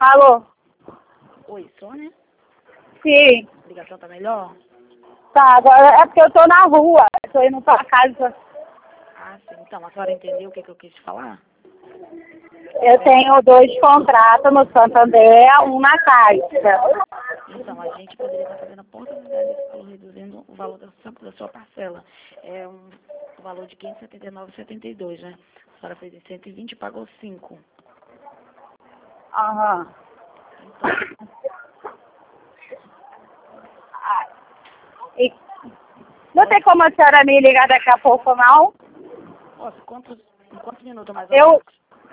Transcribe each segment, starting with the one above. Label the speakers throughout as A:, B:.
A: Alô?
B: Oi, Sônia?
A: Sim.
B: A ligação tá melhor?
A: Tá, agora é porque eu tô na rua. Eu tô indo pra casa.
B: Ah, sim. Então, a senhora entendeu o que eu quis te falar?
A: Eu tenho 2 contratos no Santander, um na Caixa.
B: Então, a gente poderia estar fazendo a portabilidade desse valor, reduzindo o valor da sua parcela. É um valor de R$ 579,72, né? A senhora fez em 120 e pagou 5.
A: Aham.
B: Então,
A: E não tem como a senhora me ligar daqui a pouco, não?
B: nossa, em quantos minutos mais ou menos?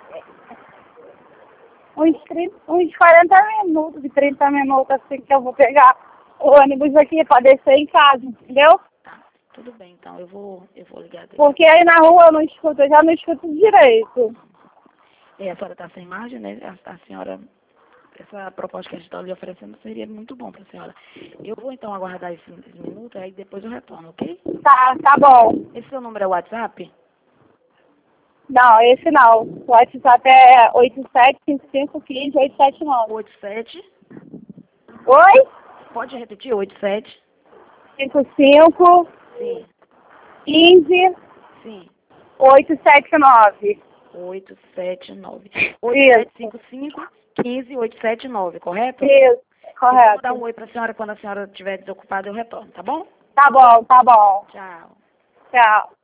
A: Uns 40 minutos, de 30 minutos, assim, que eu vou pegar o ônibus aqui pra descer em casa, entendeu?
B: Tá, tudo bem, então eu vou ligar daqui.
A: Porque aí na rua eu não escuto, eu já não escuto direito.
B: A senhora está sem margem, né? A senhora, essa proposta que a gente está lhe oferecendo seria muito bom para a senhora. Eu vou então aguardar esses minutos, aí depois eu retorno, ok?
A: Tá bom.
B: Esse seu número é o WhatsApp?
A: Não, esse não. O WhatsApp é 875515-879.
B: 87.
A: Oi?
B: Pode repetir? 87?
A: 55
B: Sim.
A: 15
B: Sim.
A: 879.
B: 879.
A: Isso.
B: 8755 15879, correto?
A: Isso,
B: Eu vou
A: correto.
B: dar um oi para a senhora quando a senhora estiver desocupada, eu retorno, tá bom?
A: Tá bom, tá bom.
B: Tchau.
A: Tchau.